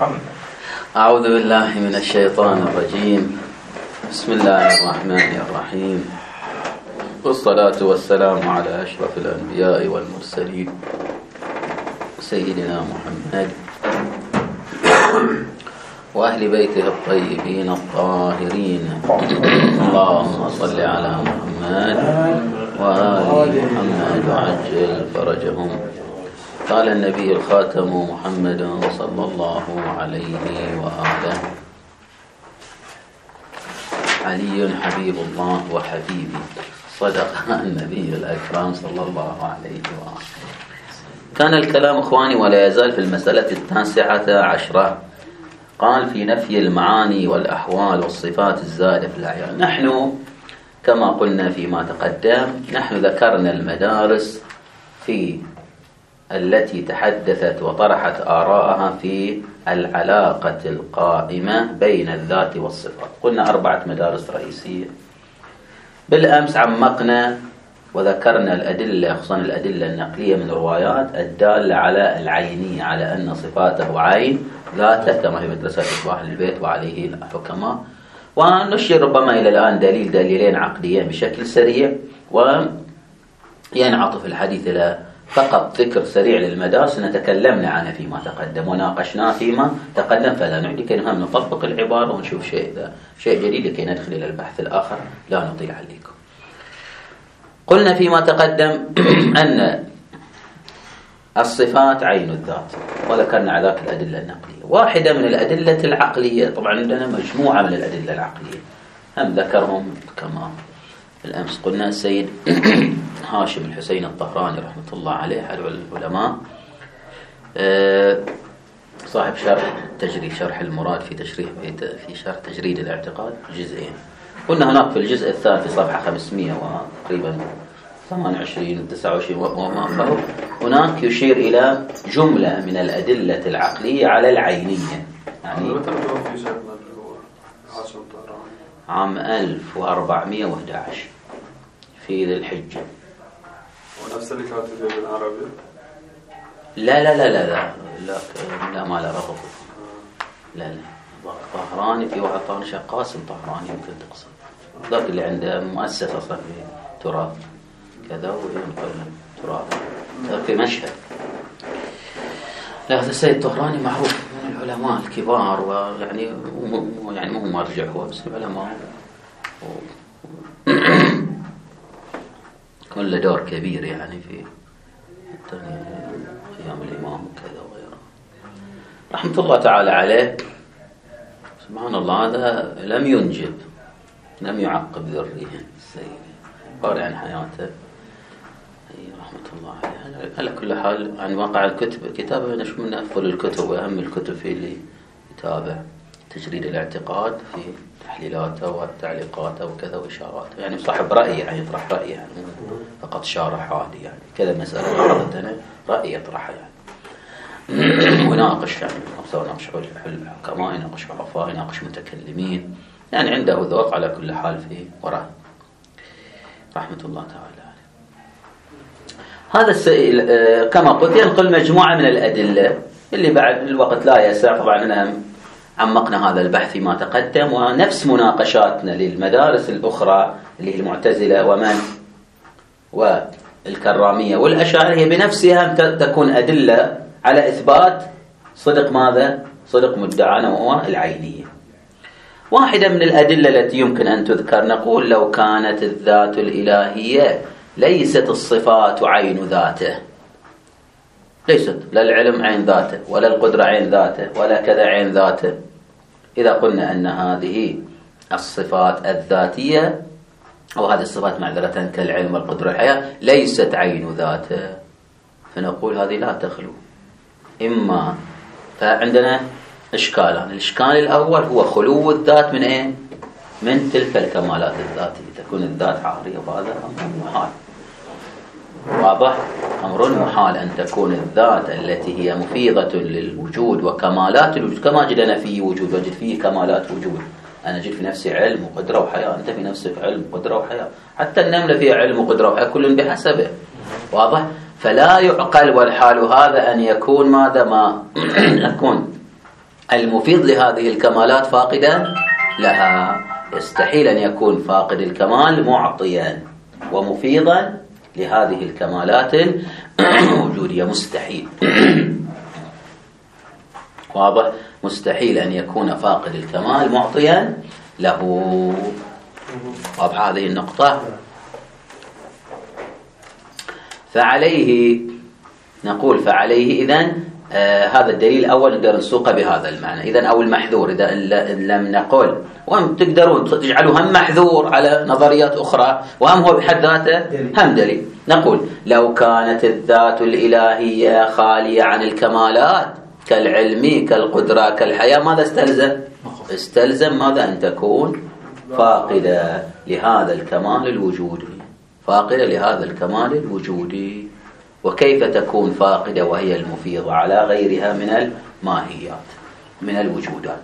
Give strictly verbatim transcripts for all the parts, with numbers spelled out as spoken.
أعوذ بالله من الشيطان الرجيم. بسم الله الرحمن الرحيم، والصلاة والسلام على أشرف الأنبياء والمرسلين سيدنا محمد وأهل بيته الطيبين الطاهرين. اللهم صل على محمد وآل محمد وعجل فرجهم. قال النبي الخاتم محمد صلى الله عليه وآله: علي حبيب الله وحبيبي. صدق النبي الأكرم صلى الله عليه وآله. كان الكلام إخواني ولا يزال في المسألة التاسعة عشرة. قال: في نفي المعاني والأحوال والصفات الزائدة في الأعيان. نحن كما قلنا فيما تقدم، نحن ذكرنا المدارس في التي تحدثت وطرحت آراءها في العلاقة القائمة بين الذات والصفات. قلنا أربعة مدارس رئيسية. بالأمس عمقنا وذكرنا الأدلة، خصوصا الأدلة النقلية من الروايات الدالة على العينية، على أن صفاته عين ذاته كما هي مدرسة إصلاح البيت وعليه الحكماء. ونشير ربما إلى الآن دليل دليلين عقليين بشكل سريع، وينعطف الحديث إلى فقط ذكر سريع للمدارس نتكلمنا عنها فيما تقدم وناقشناه فيما تقدم، فلا نعيد لكي نهم نطبق العبارة ونشوف شيء شيء جديد لكي ندخل إلى البحث الآخر لا نطيل عليكم. قلنا فيما تقدم أن الصفات عين الذات، وذكرنا على ذلك الأدلة النقلية. واحدة من الأدلة العقلية، طبعا عندنا مجموعة من الأدلة العقلية هم ذكرهم كما بالأمس. قلنا السيد هاشم الحسين الطهراني رحمة الله عليه، أحد العلماء صاحب شرح تجريد شرح المراد في تشريح في شرح تجريد الاعتقاد جزئين. قلنا هناك في الجزء الثالث صفحة خمسمائة وتقريبا ثمانية وعشرين وتسعة وعشرين وما فوق، هناك يشير إلى جملة من الأدلة العقلية على العينية. يعني عام ألف وأربعمائة وأحد عشر في ذي الحجة. ونفس اللي كاتبه بالعربي؟ لا لا لا لا لا لا, لا ما له رغب. لا لا طهراني، في واحد طهراني شيخ قاسم طهراني يمكن تقصد، ذاك اللي عنده مؤسسة أصلا في تراث كذا وينقل تراث في مشهد. لا، هذا السيد الطهراني معروف من العلماء الكبار، ويعني يعني مو مرجع هو بس العلماء كان له دور كبير يعني في أيام الإمام وكذا وغيره رحمة الله تعالى عليه. سبحان الله، هذا لم ينجب، لم يعقب ذريه السيد، قارئ عن حياته رحمة الله عليه. على كل حال عن واقع الكتب، كتابه من أفضل الكتب وأهم الكتب في اللي يتابع تجريد الاعتقاد في تحليلاته وتعليقاته وكذا وإشاراته، يعني صاحب رأي، يعني يطرح رأي، يعني فقط شارح عادي، يعني كذا مسألة عرضت أنا رأي يطرحها يعني وناقش، يعني أو ناقش الحكماء، يناقش عرفاء، يناقش متكلمين، يعني عنده ذوق على كل حال في وراء رحمة الله تعالى. هذا السائل كما قلت ينقل مجموعة من الأدلة اللي بعد الوقت لا يسع. طبعا أنا عمقنا هذا البحث فيما تقدم، ونفس مناقشاتنا للمدارس الأخرى اللي هي المعتزلة ومن والكرامية والأشاعرة هي بنفسها تكون أدلة على إثبات صدق ماذا؟ صدق مدعانا وهو العينية. واحدة من الأدلة التي يمكن أن تذكر، نقول لو كانت الذات الإلهية ليست الصفات عين ذاته، ليست لا العلم عين ذاته ولا القدرة عين ذاته ولا كذا عين ذاته. إذا قلنا أن هذه الصفات الذاتية أو هذه الصفات معذرة كالعلم والقدرة والحياة ليست عين ذاته، فنقول هذه لا تخلو. إما فعندنا إشكالان. الإشكال الأول هو خلو الذات من إيه؟ من تلك الكمالات الذاتية، تكون الذات عارية، وهذا أمر محال. واضح؟ أمر محال أن تكون الذات التي هي مفيضة للوجود وكمالات الوجود، كما جدنا فيه وجود وجد فيه كمالات وجود. أنا أجد في نفسي علم وقدرة وحياة، أنت في نفسك علم وقدرة وحياة، حتى النملة فيها علم وقدرة وحياة، كل بحسبه. واضح؟ فلا يعقل والحال هذا أن يكون ماذا ما يكون المفيض لهذه الكمالات فاقدا لها. يستحيل أن يكون فاقد الكمال معطيا ومفيضا لهذه الكمالات الوجودية، مستحيل. واضح؟ مستحيل أن يكون فاقد الكمال معطيا له. واضح هذه النقطة؟ فعليه نقول فعليه إذن آه هذا الدليل الأول نقدر نسوقه بهذا المعنى. إذن أو المحذور إذا إن لم نقول، وهم تقدرون تجعلوا هم محذور على نظريات أخرى وهم هو بحد ذاته هم دليل. نقول لو كانت الذات الإلهية خالية عن الكمالات كالعلم كالقدرة كالحياة، ماذا استلزم؟ استلزم ماذا؟ أن تكون فاقدة لهذا الكمال الوجودي، فاقدة لهذا الكمال الوجودي. وكيف تكون فاقدة وهي المفيضة على غيرها من الماهيات من الوجودات؟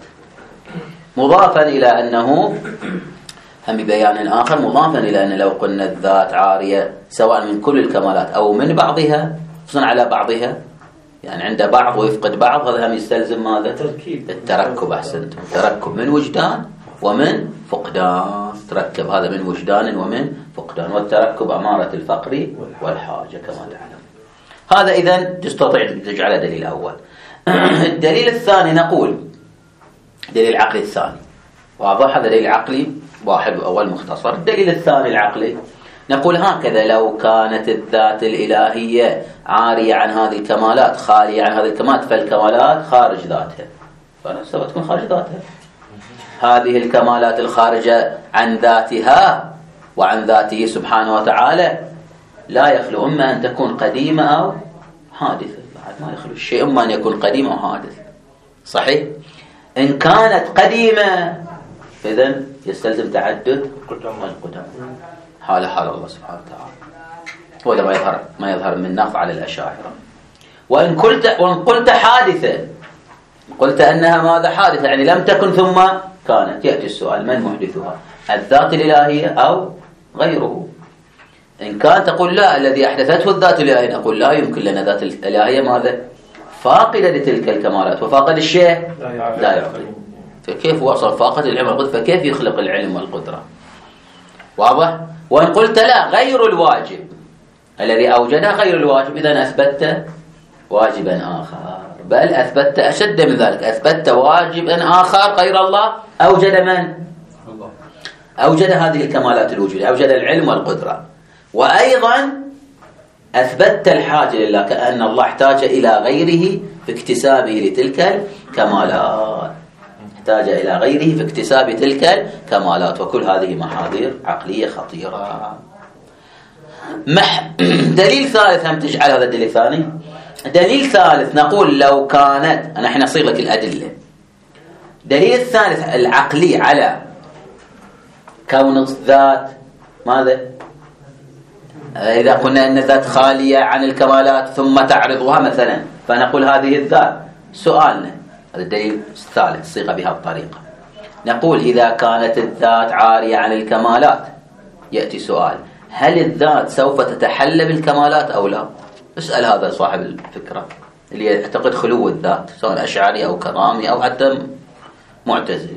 مضافا إلى أنه هم ببيان آخر، مضافا إلى أن لو قلنا الذات عارية سواء من كل الكمالات أو من بعضها خصوصا على بعضها، يعني عند بعض ويفقد بعض، هذا هم يستلزم ماذا؟ التركب. أحسنتم، تركب من وجدان ومن فقدان. تركب هذا من وجدان ومن فقدان، والتركب أمارة الفقر والحاجة كما تعلم. هذا إذن تستطيع تجعله دليل أول. الدليل الثاني نقول دليل العقلي الثاني، واضح؟ هذا دليل عقلي واحد وأول مختصر. الدليل الثاني العقلي نقول هكذا: لو كانت الذات الإلهية عارية عن هذه الكمالات خالية عن هذه الكمالات فالكمالات خارج ذاتها، فنفسها تكون خارج ذاتها. هذه الكمالات الخارجة عن ذاتها وعن ذاته سبحانه وتعالى لا يخلو إما أن تكون قديمة أو حادثة. بعد ما يخلو الشيء إما أن يكون قديم أو حادث. صحيح؟ إن كانت قديمة فإذن يستلزم تعدد القدم، حال حال الله سبحانه وتعالى، وهذا ما يظهر ما يظهر من نقض على الأشاعرة. وإن قلت وإن قلت حادثة، قلت أنها ماذا؟ حادثة، يعني لم تكن ثم كانت. يأتي السؤال: من محدثها؟ الذات الإلهية أو غيره؟ إن كان تقول لا، الذي أحدثته الذات الإلهية، نقول لا يمكن لنا ذات الإلهية ماذا؟ فاقدة لتلك الكمالات، وفاقد الشيء لا يعقل. فكيف وصل فاقد العلم والقدرة؟ فكيف يخلق العلم والقدرة؟ واضح؟ وإن قلت لا، غير الواجب الذي أوجده غير الواجب، إذن أثبتت واجبا آخر، بل أثبتت أشد من ذلك، أثبتت واجبا آخر غير الله أوجد من؟ الله. أوجد هذه الكمالات الوجودية، أوجد العلم والقدرة. وأيضا أثبتت الحاجة لله، كأن الله احتاج إلى غيره في اكتسابه لتلك الكمالات، احتاج إلى غيره في اكتساب تلك الكمالات. وكل هذه محاذير عقلية خطيرة. مح... دليل ثالث هم تجعل هذا الدليل الثاني. دليل ثالث نقول لو كانت، أنا حين أصيغ لك الأدلة. دليل الثالث العقلي على كون الذات ماذا؟ إذا قلنا أن الذات خالية عن الكمالات ثم تعرضها مثلا، فنقول هذه الذات. سؤالنا هذا الدليل الثالث صيغة بهذه الطريقة. نقول إذا كانت الذات عارية عن الكمالات، يأتي سؤال: هل الذات سوف تتحلى بالكمالات أو لا؟ اسأل هذا صاحب الفكرة اللي يعتقد خلو الذات، سواء أشعري أو كرامي أو حتى معتزلي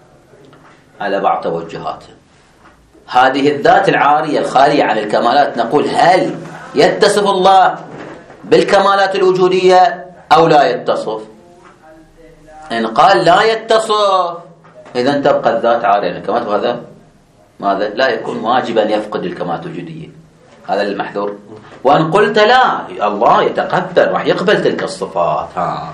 على بعض توجهاته. هذه الذات العارية الخالية عن الكمالات، نقول هل يتصف الله بالكمالات الوجودية أو لا يتصف؟ إن قال لا يتصف، إذن تبقى الذات عارية عن الكمالات، وهذا ماذا؟ لا يكون واجبا يفقد الكمالات الوجودية. هذا المحذور. وأن قلت لا، الله يتقبل، راح يقبل تلك الصفات. ها.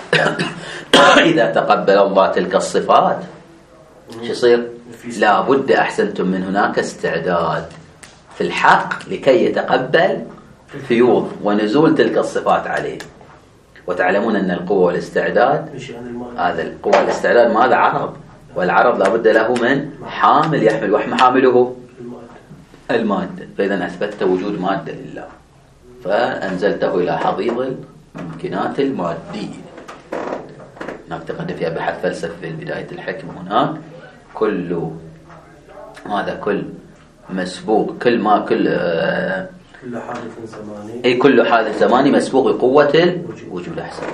إذا تقبل الله تلك الصفات شو يصير؟ لا بد أحسنتم من هناك استعداد في الحق لكي يتقبل فيوض ونزول تلك الصفات عليه. وتعلمون أن القوة والاستعداد، هذا القوة والاستعداد ماذا؟ عرض، والعرض لا بد له من حامل يحمل، وحم حامله المادة. فإذا أثبتت وجود مادة لله فأنزلته إلى حضيض الممكنات المادية. هناك تقدم فيها بحث فلسفي في بداية الحكم. هناك كل ماذا؟ كل مسبوق، كل ما كل آه كل حادث زماني، أي كل حادث زماني مسبوق بقوة الوجود. أحسن.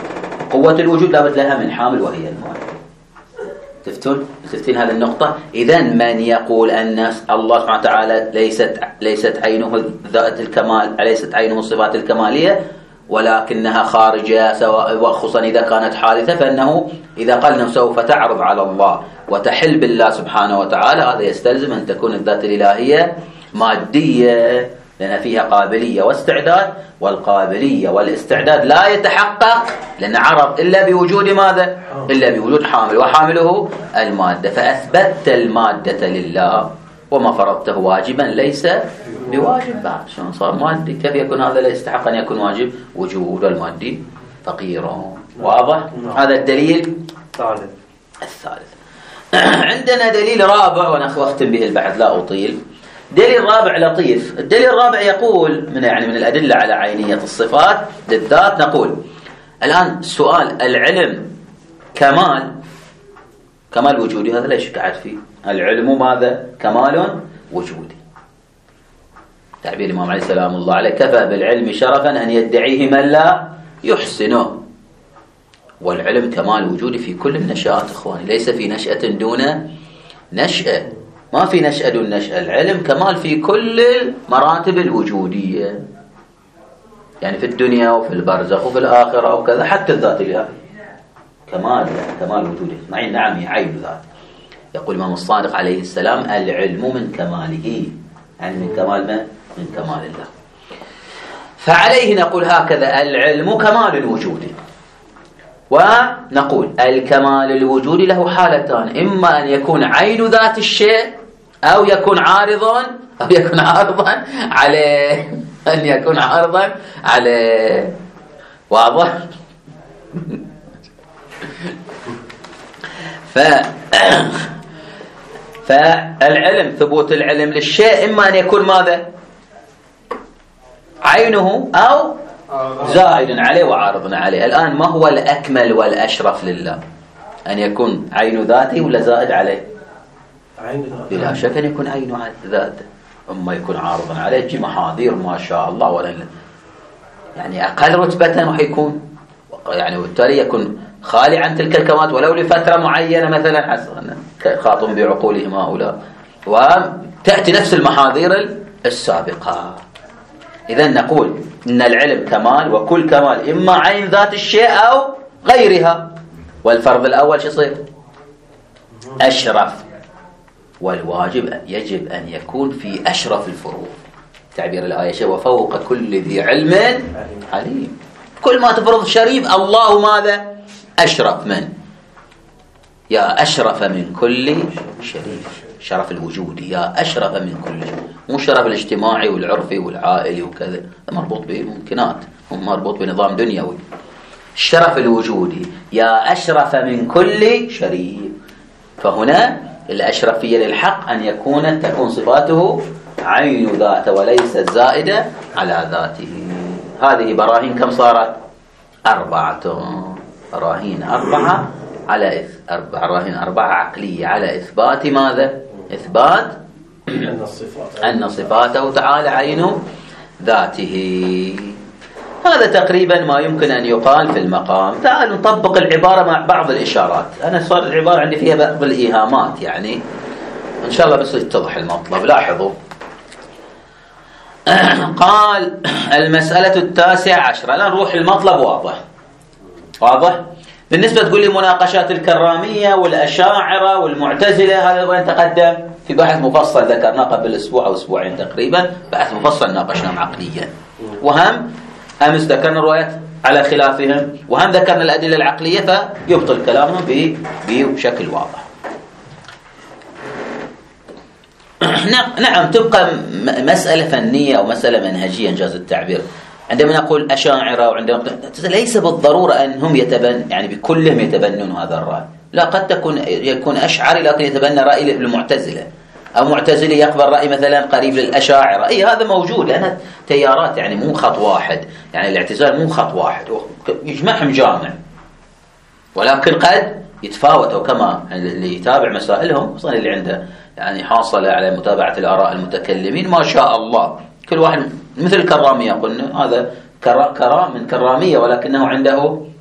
قوة الوجود لابد لها من حامل وهي المادة. تفتون تفتين هذه النقطة. إذن من يقول أن الله سبحانه وتعالى ليست ليست عينه ذات الكمال، ليست عينه الصفات الكمالية ولكنها خارجة، سواء وخصوصا إذا كانت حادثة، فإنه إذا قال أنه سوف تعرض على الله وتحل بالله سبحانه وتعالى، هذا يستلزم أن تكون الذات الإلهية مادية، لأن فيها قابلية واستعداد، والقابلية والاستعداد لا يتحقق لأن عرض إلا بوجود ماذا؟ إلا بوجود حامل، وحامله المادة. فأثبتت المادة لله وما فرضته واجبا ليس بواجب بعد. شلون صار مادي؟ كيف يكون هذا لا يستحق أن يكون واجب؟ وجود المادي فقير. واضح؟ هذا الدليل الثالث. عندنا دليل رابع ونختم به البحث لا أطيل. دليل رابع لطيف. الدليل الرابع يقول من يعني من الأدلة على عينية الصفات للذات. نقول الآن السؤال: العلم كمال كمال وجودي، هذا لا يشك أحد فيه. العلم ماذا؟ كمال وجودي. تعبير الإمام عليه السلام الله عليه: كفى بالعلم شرفا أن يدعيه من لا يحسنه. والعلم كمال وجودي في كل النشآت إخواني، ليس في نشأة دون نشأة، ما في نشأة دون نشأة. العلم كمال في كل المراتب الوجودية، يعني في الدنيا وفي البرزخ وفي الآخرة وكذا، حتى الذات الإلهية كمال، يعني كمال وجودي. معين نعم هي عين ذات. يقول الإمام الصادق عليه السلام: العلم من كماله، يعني من كمال ما؟ من كمال الله. فعليه نقول هكذا: العلم كمال وجودي. ونقول الكمال الوجودي له حالتان: إما أن يكون عين ذات الشيء أو يكون عارضا أو يكون عارضا عليه، أن يكون عارضا عليه. واضح؟ ف فالعلم، ثبوت العلم للشيء إما أن يكون ماذا؟ عينه أو زائد عليه وعارض عليه. الآن ما هو الأكمل والأشرف لله؟ أن يكون عين ذاته ولا زائد عليه؟ بلا شك أن يكون عين ذاته. أما يكون عارضا عليه تجي محاذير ما شاء الله، ولا يعني أقل رتبة وحيكون يعني، وبالتالي يكون خالي عن تلك الكمالات ولو لفترة معينة مثلا، حسب خاطم بعقولهم هؤلاء، وتأتي نفس المحاذير السابقة. إذن نقول إن العلم كمال، وكل كمال إما عين ذات الشيء أو غيرها. والفرض الأول شو يصير؟ أشرف. والواجب يجب أن يكون في أشرف الفروض. تعبير الآية شيء: وفوق كل ذي علم عليم. كل ما تفرض شريف الله ماذا؟ أشرف من؟ يا أشرف من كل شريف. شرف الوجود يا أشرف من كل شيء، مو الشرف الاجتماعي والعرفي والعائلي وكذا، مربوط بممكنات، مربوط بنظام دنيوي. الشرف الوجودي يا أشرف من كل شريف. فهنا الأشرفية للحق أن يكون تكون صفاته عين ذاته وليست زائدة على ذاته. هذه براهين كم صارت؟ أربعة. براهين أربعة على إث... أربعة براهين أربعة عقلية على إثبات ماذا؟ إثبات أن صفاته تعالى عين ذاته. هذا تقريبا ما يمكن أن يقال في المقام. تعالوا نطبق العبارة مع بعض الإشارات. أنا صار العبارة عندي فيها بعض الإيهامات، يعني إن شاء الله بس يتضح المطلب. لاحظوا، قال المسألة التاسعة عشرة. الآن نروح المطلب واضح واضح. بالنسبة تقول لي مناقشات الكرامية والأشاعرة والمعتزلة، هذا وين تقدم في بحث مفصل ذكرناه قبل أسبوع أو أسبوعين تقريبا، بحث مفصل ناقشناه عقليا. وهم أمس ذكرنا الروايات على خلافهم، وهم ذكرنا الأدلة العقلية، فيبطل كلامهم بشكل واضح. نعم، تبقى مسألة فنية أو مسألة منهجية إنجاز التعبير. عندما نقول أشاعرة وعندما ليس بالضرورة أنهم يتبن يعني بكلهم يتبنون هذا الرأي، لا، قد تكون يكون أشعري لكن يتبنى رأي المعتزلة، أو معتزلي يقبل رأي مثلا قريب للأشاعرة. أي هذا موجود، لأنها تيارات، يعني مو خط واحد، يعني الاعتزال مو خط واحد يجمعهم جامع، ولكن قد يتفاوتوا كما اللي يتابع مسائلهم، خصوصا اللي عنده يعني حاصل على متابعة الآراء المتكلمين ما شاء الله. كل واحد مثل الكرامية، قلنا هذا كرام من كرامية، ولكنه عنده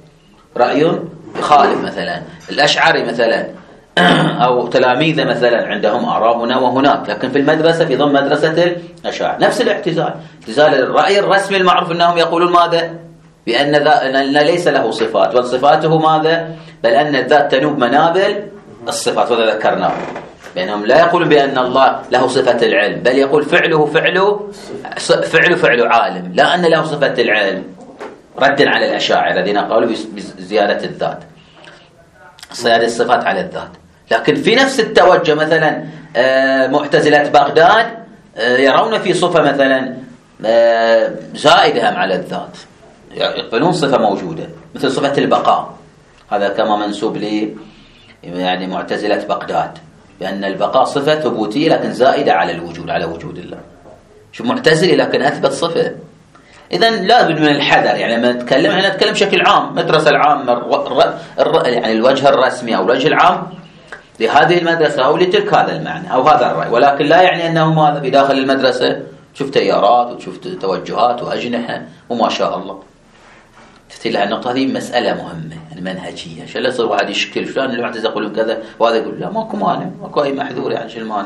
رأي يخالف مثلا الأشعري مثلا أو تلاميذه مثلا عندهم آراء هنا وهناك، لكن في المدرسة في ضمن مدرسة الأشاعرة نفس الاعتزال، اعتزال الرأي الرسمي المعروف أنهم يقولون ماذا؟ بأن أن ليس له صفات، بل صفاته ماذا؟ بل أن الذات تنوب منابل الصفات، وهذا ذكرناه، بأنهم لا يقولون بأن الله له صفة العلم، بل يقول فعله فعله فعله فعل عالم، لا أن له صفة العلم، ردا على الأشاعرة الذين قالوا بزيادة الذات، صيادة الصفات على الذات. لكن في نفس التوجه مثلا معتزلة بغداد يرون في صفة مثلا زائدة على الذات، يقبلون صفة موجودة مثل صفة البقاء، هذا كما منسوب لي يعني معتزلة بغداد، بأن البقاء صفة ثبوتية لكن زائدة على الوجود، على وجود الله. شو معتزلي لكن أثبت صفة. إذن لابد من الحذر، يعني لما نتكلم احنا نتكلم بشكل عام، مدرسة العامة يعني الوجه الرسمي أو الوجه العام لهذه المدرسة أو لتلك هذا المعنى أو هذا الرأي، ولكن لا يعني أنه ماذا في داخل المدرسة شفت تيارات وشفت توجهات وأجنحة وما شاء الله. تفتي لها النقطة هذه مسألة مهمة يعني منهجية، عشان لا يصير واحد يشكل فلان المعتزلة يقولون كذا وهذا يقول لا ماكو مانع، ماكو أي محذور، يعني شو المانع؟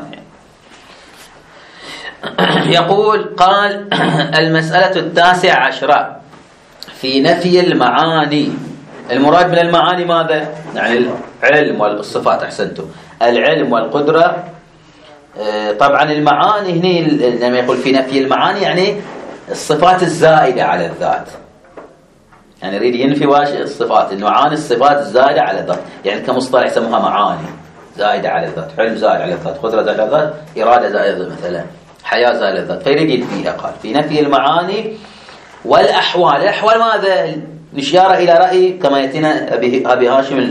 يقول قال المسألة التاسعة عشرة في نفي المعاني. المراد من المعاني ماذا؟ يعني العلم والصفات، أحسنتم، العلم والقدرة. طبعا المعاني هنا لما يقول في نفي المعاني يعني الصفات الزائدة على الذات، يعني يريد ينفي واش الصفات، النوعان الصفات الزائدة على الذات، يعني كمصطلح يسموها معاني زائدة على الذات، علم زائد على الذات، قدرة زائدة على الذات، إرادة زائدة مثلا، حياة زائدة على الذات، فيريد ينفيها. قال في نفي المعاني والأحوال. الأحوال ماذا؟ نشير إلى رأي كما يأتينا أبي هاشم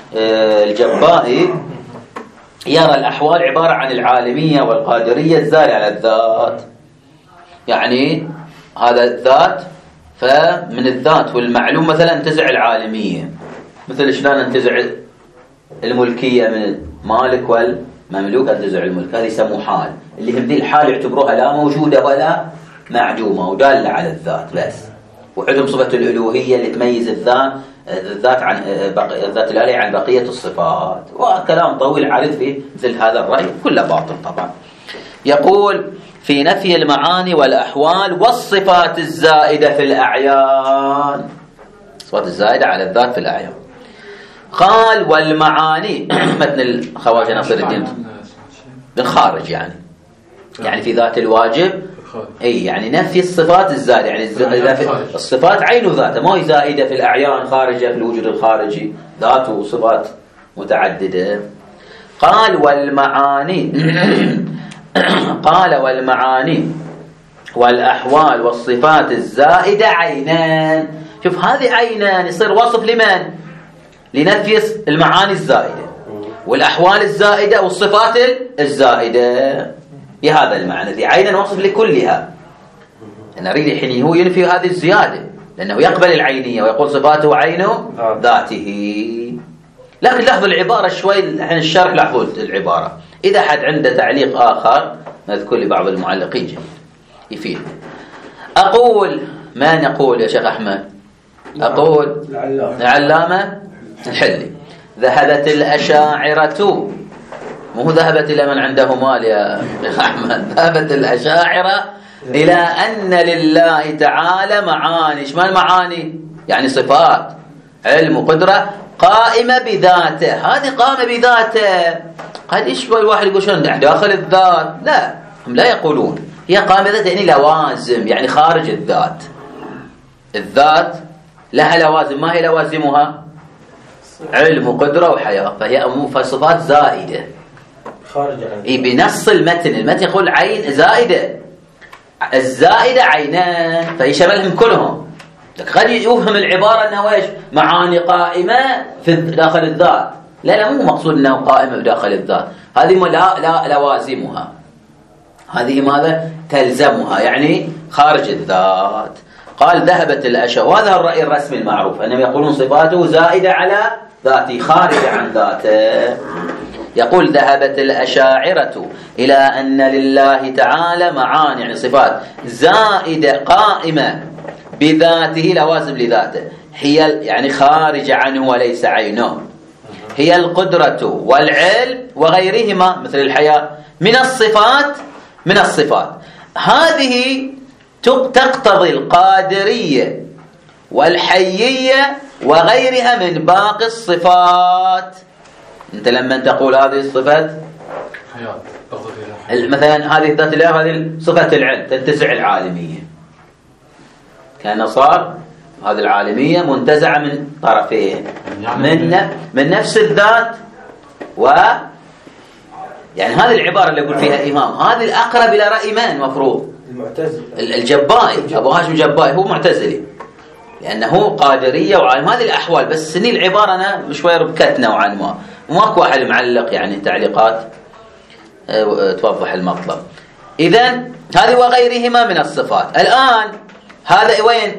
الجبائي، يرى الأحوال عبارة عن العالمية والقادرية الزائدة على الذات، يعني هذا الذات، فمن الذات والمعلوم مثلا انتزع العالمية، مثل شلون انتزع الملكية من المالك والمملوك، انتزع الملك، هذه يسموه حال، اللي هم ذي الحال يعتبروها لا موجودة ولا معدومة ودالة على الذات بس، وعندهم صفة الألوهية اللي تميز الذات الذات عن الذات الآلهة عن بقية الصفات، وكلام طويل عريض فيه مثل هذا الرأي كله باطل طبعا. يقول في نفي المعاني والأحوال والصفات الزائدة في الأعيان، الصفات الزائدة على الذات في الأعيان. قال والمعاني متن الخواجة ناصر الدين بالخارج، يعني يعني في ذات الواجب، اي يعني نفي الصفات الزائدة، يعني الصفات عين ذاته، ما هي زائدة في الأعيان خارجة في الوجود الخارجي، ذاته وصفات متعددة. قال والمعاني قال والمعاني والأحوال والصفات الزائدة عينان. شوف هذه عينان يصير وصف لمن؟ لنفي المعاني الزائدة والأحوال الزائدة والصفات الزائدة، بهذا المعنى ذي عينان وصف لكلها. أنا أريد حين هو ينفي هذه الزيادة لأنه يقبل العينية ويقول صفاته عين ذاته. لكن لاحظوا العبارة شوي، الحين الشرح لاحظوا العبارة، إذا حد عنده تعليق آخر نذكر لبعض المعلقين جميل يفيد. أقول ما نقول يا شيخ أحمد؟ أقول العلامة الحلي ذهبت الأشاعرة، مو ذهبت إلى من عنده مال يا شيخ أحمد، ذهبت الأشاعرة إلى أن لله تعالى معاني. إيش ما المعاني؟ يعني صفات علم وقدرة قائمة بذاته. هذه قائمة بذاته قد يشبه الواحد يقول شلون داخل الذات؟ لا، هم لا يقولون هي قائمة بذاته، يعني لوازم، يعني خارج الذات. الذات لها لوازم، ما هي لوازمها؟ علم وقدرة وحياة، فهي صفات زائدة خارج اي بنص المتن. المتن يقول عين زائدة، الزائدة عينان، فهي شملهم كلهم. قد يفهم العبارة أنه إيش؟ معاني قائمة في داخل الذات، لا لا مو مقصود أنه قائمة داخل الذات، هذه لا لا لوازمها، هذه ماذا؟ تلزمها، يعني خارج الذات. قال ذهبت الأشياء، وهذا الرأي الرسمي المعروف أنهم يقولون صفاته زائدة على ذاته خارج عن ذاته. يقول ذهبت الأشاعرة إلى أن لله تعالى معاني، يعني صفات زائدة قائمة بذاته، لوازم لذاته، هي يعني خارجة عنه وليس عينه، هي القدرة والعلم وغيرهما مثل الحياة من الصفات من الصفات هذه تقتضي القادرية والحيية وغيرها من باقي الصفات. أنت لما تقول هذه الصفات مثلا هذه ذات الله، هذه صفة العلم تنتزع العالمية، كان صار هذه العالمية منتزعة من طرفين، من من نفس الذات، و يعني هذه العبارة اللي يقول فيها إمام هذه الأقرب إلى رأي من مفروض الجبائي، أبو هاشم الجبائي هو معتزلي لأنه قادرية وعالم هذه الأحوال. بس سني العبارة أنا شوية ربكت نوعا ما، وماكو أحد معلق يعني تعليقات توضح المطلب. إذن هذه وغيرهما من الصفات. الآن هذا وين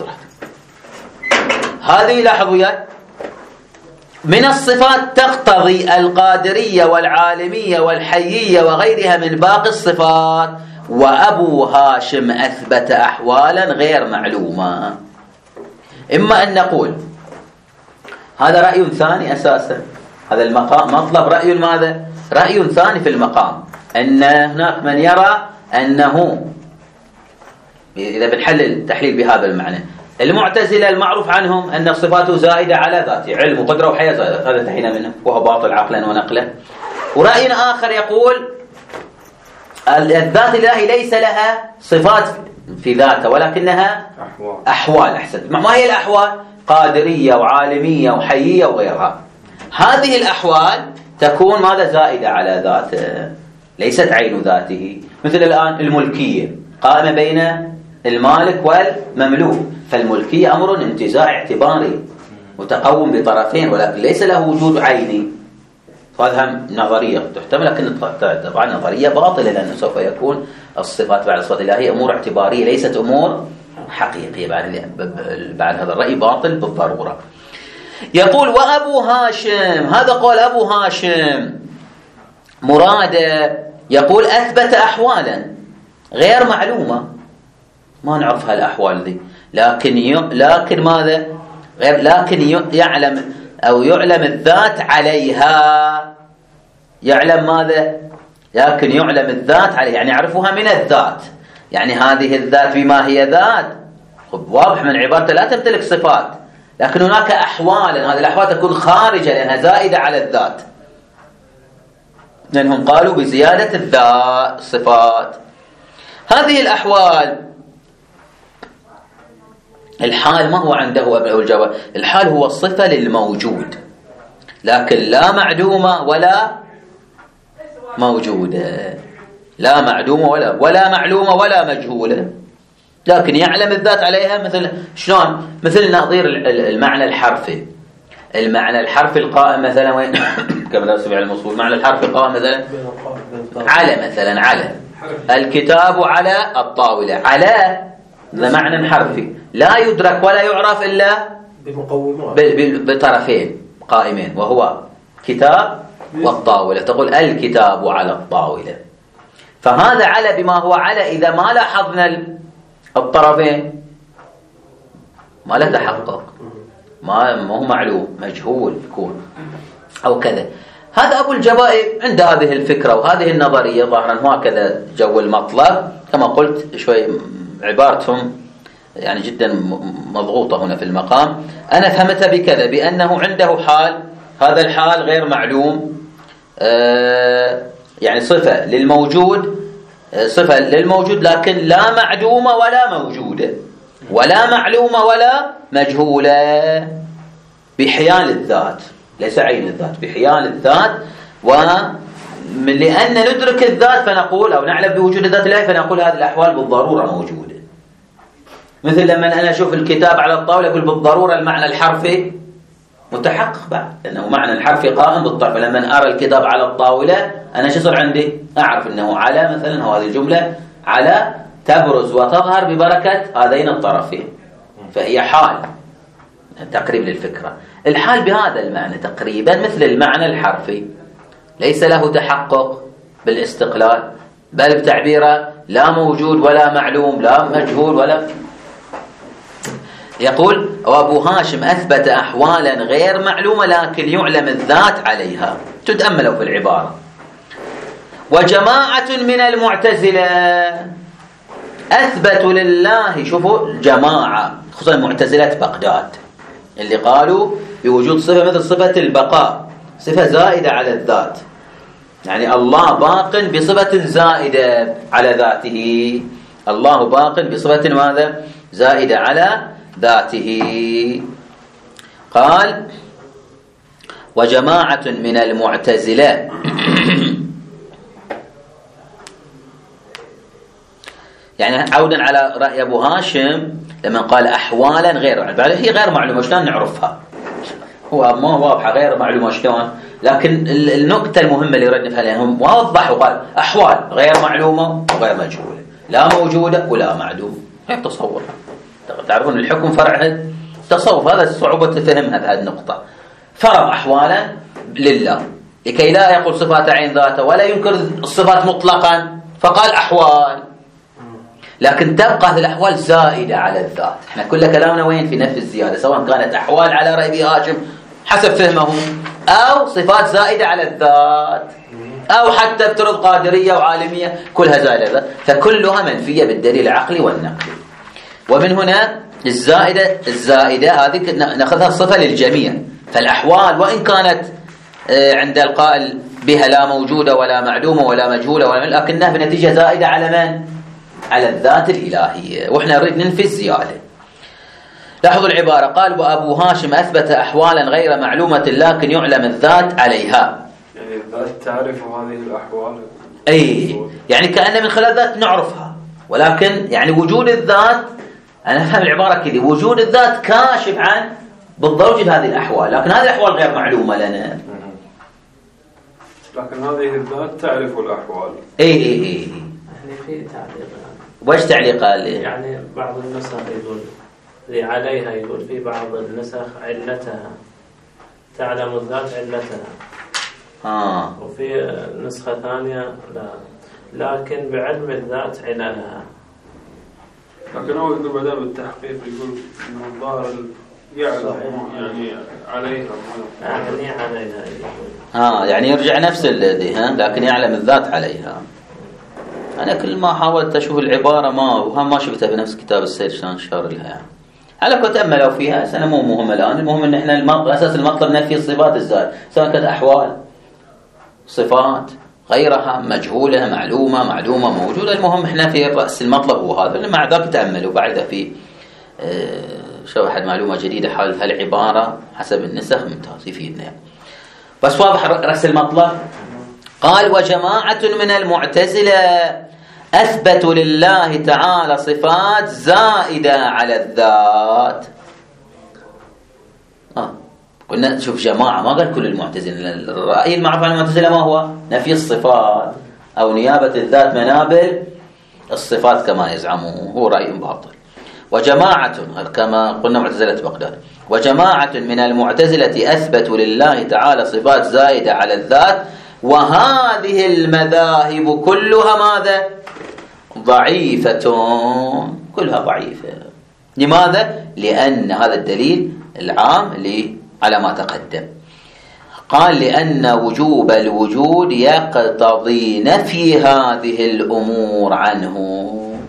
هذه لاحظوا يا من الصفات تقتضي القادرية والعالمية والحيية وغيرها من باقي الصفات. وأبو هاشم أثبت أحوالا غير معلومة. إما أن نقول هذا رأي ثاني أساسا، هذا المقام مطلب رأي ماذا؟ رأي ثاني في المقام، أن هناك من يرى أنه إذا بنحلل تحليل بهذا المعنى، المعتزلة المعروف عنهم أن صفاته زائدة على ذاته، علم وقدرة وحياة زائدة، هذا انتهينا منه وهو باطل عقلا ونقلا. ورأي آخر يقول الذات الله ليس لها صفات في ذاته ولكنها أحوال, أحوال. أحسن. ما هي الأحوال؟ قادرية وعالمية وحيية وغيرها. هذه الأحوال تكون ماذا؟ زائدة على ذاته، ليست عين ذاته. مثل الآن الملكية قائمة بين المالك والمملوك، فالملكية أمر انتزاع اعتباري متقوم بطرفين ولكن ليس له وجود عيني. فهذا نظرية تحتمل، لكن طبعا نظرية باطلة، لأنه سوف يكون الصفات بعد الصفات الله هي أمور اعتبارية ليست أمور حقيقية. بعد بعد هذا الرأي باطل بالضرورة. يقول وأبو هاشم، هذا قول أبو هاشم مراد، يقول أثبت أحوالا غير معلومة، ما نعرف هالأحوال دي، لكن ي... لكن ماذا؟ غير لكن يعلم أو يعلم الذات عليها. يعلم ماذا؟ لكن يعلم الذات عليها، يعني يعرفها من الذات. يعني هذه الذات بما هي ذات، واضح من عبارته لا تمتلك صفات، لكن هناك أحوال، هذه الأحوال تكون خارجة لأنها زائدة على الذات، لأنهم قالوا بزيادة الذات صفات. هذه الأحوال الحال ما هو عنده أبناء الجواب، الحال هو الصفة للموجود، لكن لا معدومة ولا موجودة، لا معدومة ولا ولا معلومة ولا مجهولة، لكن يعلم الذات عليها. مثل شلون؟ مثل نظير المعنى الحرفي، المعنى الحرفي القائم مثلا وين كما لا سمع الموصول، معنى الحرفي القائم مثلا على، مثلا على الكتاب على الطاولة، على هذا معنى حرفي لا يدرك ولا يعرف إلا بطرفين قائمين، وهو كتاب والطاولة. تقول الكتاب على الطاولة، فهذا على بما هو على إذا ما لاحظنا الطرفين ما لا تحقق، ما هو معلوم، مجهول يكون أو كذا. هذا أبو الجبائي عند هذه الفكرة وهذه النظرية ظاهرا هكذا جو المطلب. كما قلت شوي عبارتهم يعني جدا مضغوطة هنا في المقام. أنا فهمت بكذا، بأنه عنده حال، هذا الحال غير معلوم، آه يعني صفة للموجود، آه صفة للموجود لكن لا معدومة ولا موجودة ولا معلومة ولا مجهولة، بحيال الذات، ليس عين الذات، بحيال الذات. ولأن ندرك الذات فنقول أو نعلم بوجود الذات الله فنقول هذه الأحوال بالضرورة موجودة. مثل لما أنا أشوف الكتاب على الطاولة أقول بالضرورة المعنى الحرفي متحقق بعد، لأنه معنى الحرفي قائم بالطرف. فلما أرى الكتاب على الطاولة أنا شو صار عندي؟ أعرف أنه على مثلا، هو هذه الجملة على تبرز وتظهر ببركة هذين الطرفين، فهي حال تقريب للفكرة. الحال بهذا المعنى تقريبا مثل المعنى الحرفي، ليس له تحقق بالاستقلال، بل بتعبيره لا موجود ولا معلوم لا مجهول ولا. يقول وأبو هاشم أثبت أحوالا غير معلومة لكن يعلم الذات عليها. تتأملوا في العبارة. وجماعة من المعتزلة أثبتوا لله، شوفوا جماعة خصوصا معتزلة بغداد اللي قالوا بوجود صفة مثل صفة البقاء، صفة زائدة على الذات، يعني الله باق بصفة زائدة على ذاته، الله باق بصفة ماذا؟ زائدة على ذاته. قال وجماعة من المعتزلة يعني عودا على رأي أبو هاشم لما قال أحوالا غير معلومة، هي غير معلومة شلون نعرفها؟ هو ما واضحة غير معلومة شلون، لكن النقطة المهمة اللي ردنا عليها هم وضح وقال أحوال غير معلومة وغير مجهولة، لا موجودة ولا معلومة. هي تصور، تعرفون الحكم فرع تصور، هذا صعوبة فهمها بهذه النقطة. فرض أحوالا لله لكي لا يقول صفات عين ذاته ولا ينكر الصفات مطلقا، فقال أحوال، لكن تبقى هذه الأحوال زائدة على الذات. احنا كل كلامنا وين؟ في نفي الزيادة، سواء كانت أحوال على رأي ابي هاشم حسب فهمه، أو صفات زائدة على الذات، أو حتى افترض قادرية وعالمية كلها زائدة، فكلها منفية بالدليل العقلي والنقلي. ومن هنا الزائدة الزائدة هذه نأخذها صفة للجميع. فالأحوال وإن كانت عند القائل بها لا موجودة ولا معلومة ولا مجهولة ولا، لكنها بنتيجة زائدة على من؟ على الذات الإلهية، وإحنا نريد ننفي الزيادة. لاحظوا العبارة، قال وأبو هاشم أثبت أحوالا غير معلومة لكن يعلم الذات عليها. يعني الذات تعرف هذه الأحوال، أي يعني كأن من خلال الذات نعرفها، ولكن يعني وجود الذات، أنا أفهم العبارة كذي، وجود الذات كاشف عن بالضبط وجود هذه الأحوال، لكن هذه الأحوال غير معلومة لنا، لكن هذه الذات تعرف الأحوال. أي أي أي يعني في تعليق، وش تعليق قال لي؟ يعني بعض النسخ يقول اللي عليها، يقول في بعض النسخ علتها، تعلم الذات علتها. آه. وفي نسخة ثانية لا، لكن بعلم الذات عللها. لكن هو يقول بعدها بالتحقيق يقول إنه الظاهر يعلم يعني عليها، يعني عليها يقول. آه يعني يرجع نفس الذي ها، لكن يعلم الذات عليها. أنا كل ما حاولت أشوف العبارة ما وهم ما شفتها بنفس كتاب السيد شلون شار لها يعني. على كنت أملوا فيها، أنا مو مهم الآن، المهم إن إحنا المطلب أساس المطلب نفي الصفات الزائدة، سواء كانت أحوال صفات غيرها مجهولة معلومة معلومة موجودة، المهم إحنا في رأس المطلب هو هذا. مع ذلك تأملوا بعد في شو أحد معلومة جديدة حول هالعبارة حسب النسخ ممتاز يفيدنا، بس واضح رأس المطلب. قال وجماعة من المعتزلة أثبتوا لله تعالى صفات زائدة على الذات. آه. قلنا شوف جماعة، ما قال كل المعتزلة، الرأي المعروف عن المعتزلة ما هو؟ نفي الصفات أو نيابة الذات منابل الصفات كما يزعمون، هو رأي باطل. وجماعة كما قلنا معتزلة بغداد، وجماعة من المعتزلة أثبتوا لله تعالى صفات زائدة على الذات، وهذه المذاهب كلها ماذا؟ ضعيفة، كلها ضعيفة. لماذا؟ لأن هذا الدليل العام اللي على ما تقدم. قال لأن وجوب الوجود يقتضي نفي هذه الأمور عنه.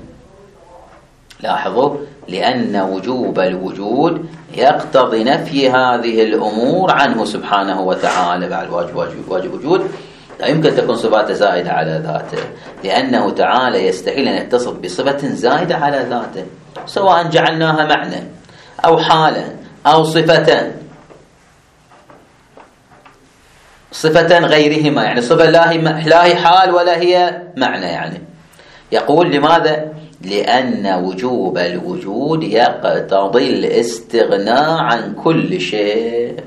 لاحظوا، لأن وجوب الوجود يقتضي نفي هذه الأمور عنه سبحانه وتعالى. بعد واجب واجب واجب وجود لا يمكن تكون صفات زائدة على ذاته، لأنه تعالى يستحيل أن يتصف بصفة زائدة على ذاته، سواء جعلناها معنى أو حالا أو صفة صفة غيرهما، يعني صفة لا هي حال ولا هي معنى. يعني يقول لماذا؟ لأن وجوب الوجود يقتضي الاستغناء عن كل شيء،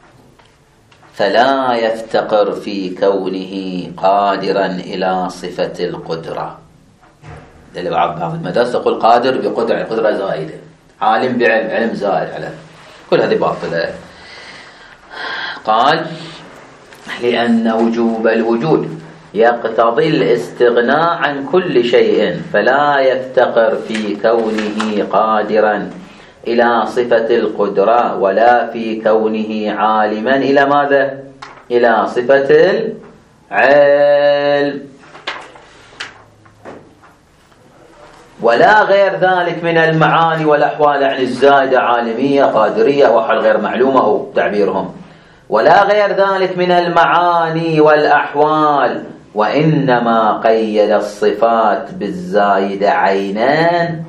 فلا يفتقر في كونه قادرا إلى صفة القدرة. اللي بعض المدارس تقول قادر بقدرة، القدرة زائدة، عالم بعلم، علم زائد على كل هذه باطلة. قال لأن وجوب الوجود يقتضي الاستغناء عن كل شيء، فلا يفتقر في كونه قادرا إلى صفة القدرة ولا في كونه عالما إلى ماذا؟ إلى صفة العلم، ولا غير ذلك من المعاني والأحوال، يعني الزائدة عالمية قادرية وحل غير معلومة هو تعبيرهم، ولا غير ذلك من المعاني والأحوال، وإنما قيد الصفات بالزائدة عينان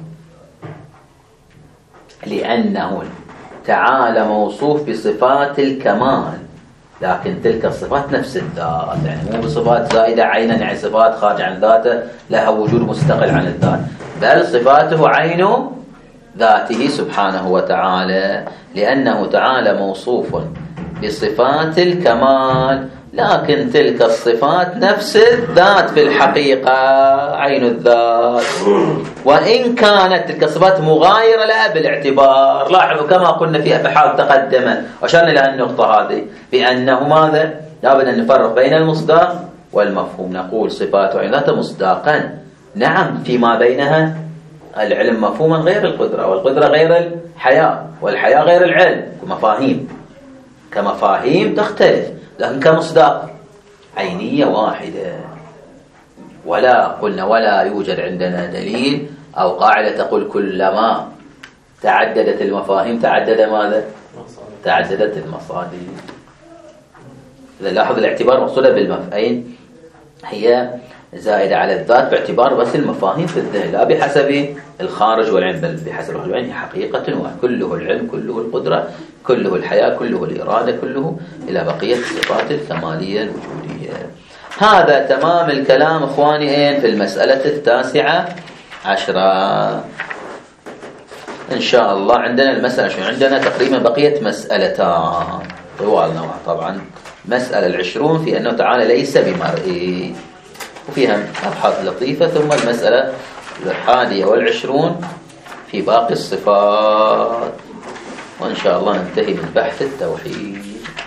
لأنه تعالى موصوف بصفات الكمال، لكن تلك الصفات نفس الذات، يعني مو بصفات زائدة عينا يعني صفات خارج عن ذاته لها وجود مستقل عن الذات، بل صفاته عين ذاته سبحانه وتعالى، لأنه تعالى موصوف بصفات الكمال، لكن تلك الصفات نفس الذات في الحقيقة عين الذات، وإن كانت تلك الصفات مغايرة لها بالاعتبار. لاحظوا كما قلنا في أبحاث تقدمت وأشرنا إلى النقطة هذه بأنه ماذا؟ لابد أن نفرق بين المصداق والمفهوم. نقول صفات عين ذاته مصداقا، نعم، فيما بينها العلم مفهوما غير القدرة، والقدرة غير الحياة، والحياة غير العلم، كمفاهيم كمفاهيم تختلف، لكن كمصداق عينية واحدة. ولا قلنا ولا يوجد عندنا دليل أو قاعدة تقول كلما تعددت المفاهيم تعدد ماذا؟ تعددت المصادر. إذا لاحظ الاعتبار مقصودة بالمفاهيم هي زائدة على الذات باعتبار بس المفاهيم في الذهن، لا بحسب الخارج والعلم، بل بحسب العلم حقيقة، وكله العلم، كله القدرة، كله الحياة، كله الإرادة، كله إلى بقية الصفات الكمالية الوجودية. هذا تمام الكلام إخواني في المسألة التاسعة عشرة. إن شاء الله عندنا المسألة شو عندنا تقريبا بقية مسألتان طوال نوع، طبعا مسألة العشرون في أنه تعالى ليس بمرئي، وفيها أبحاث لطيفة، ثم المسألة الحادية والعشرون في باقي الصفات، وإن شاء الله ننتهي من بحث التوحيد.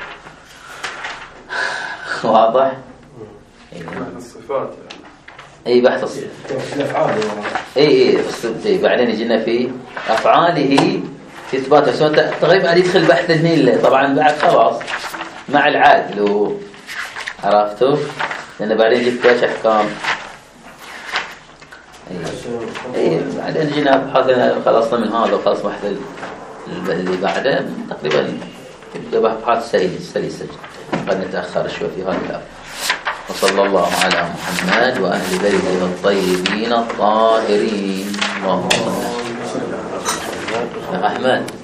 واضح؟ بحث الصفات أي بحث الصفات أي أي بعدين يجينا في أفعاله في إثبات السنة تقريبا يدخل بحث النيل طبعا بعد خلاص مع العدل، عرفتوا؟ لأن بعدين جبت ايش أحكام اي بعدين جينا ابحاث خلصنا من هذا وخلص بحث اللي بعده تقريبا تبقى ابحاث سلسه قد نتاخر شوي في هذا الامر. وصلى الله على محمد واهل بيته الطيبين الطاهرين. اللهم صل على احمد.